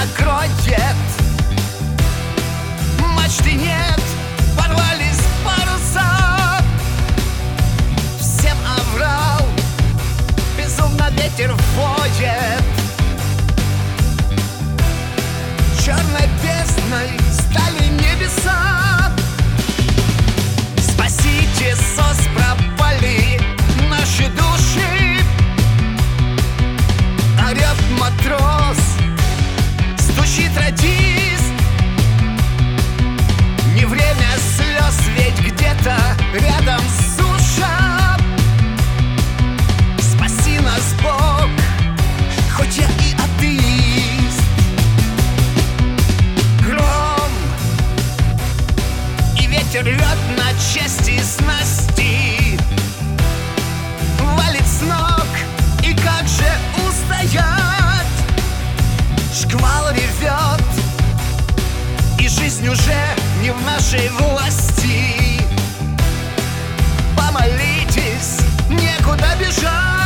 накроет. Мачты нет, порвались паруса. Всем оврал, безумно ветер воет. Черной бездной стали небеса. Спасите, сос пропали наши души. Орет матрос, стучит радист. Не время слез, ведь где-то рядом суша. Спаси нас, Бог, хоть я и атеист. Гром и ветер рвет на части снасти. Валит с ног, и как же устоять? Шквал ревет, и жизнь уже не в нашей власти. Помолитесь, некуда бежать.